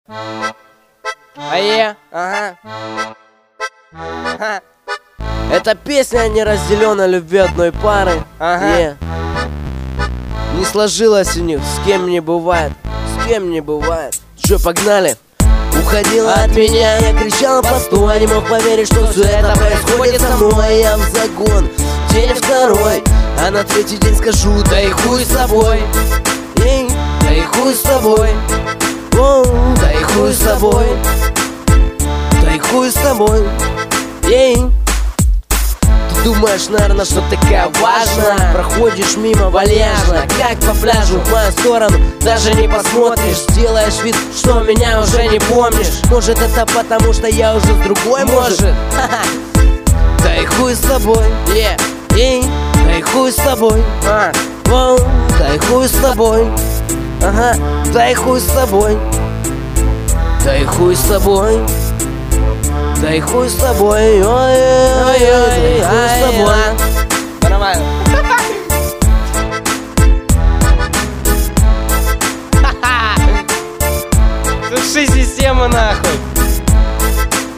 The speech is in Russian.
Ага. Это песня о неразделенной любви одной пары. Ага. Не сложилось у них, с кем не бывает, с кем не бывает. Чё, погнали? Уходила от меня, я кричал постой, не мог поверить, что все это происходит со мной. Я в загон, день второй, а на третий день скажу: да и хуй с тобой, да и хуй с тобой, да и хуй с тобой, да и хуй с тобой. Ты думаешь, наверное, что такая важная, проходишь мимо вальяжно, как по пляжу, в мою сторону даже не посмотришь. Делаешь вид, что меня уже не помнишь. Может, это потому, что я уже с другой, может. Да и хуй с тобой, да и хуй с тобой, да и хуй с тобой, ага, да и хуй с тобой, да и хуй с тобой, да и хуй с ой-ой-ой, да и хуй с тобой. Нормально. Туши систему нахуй.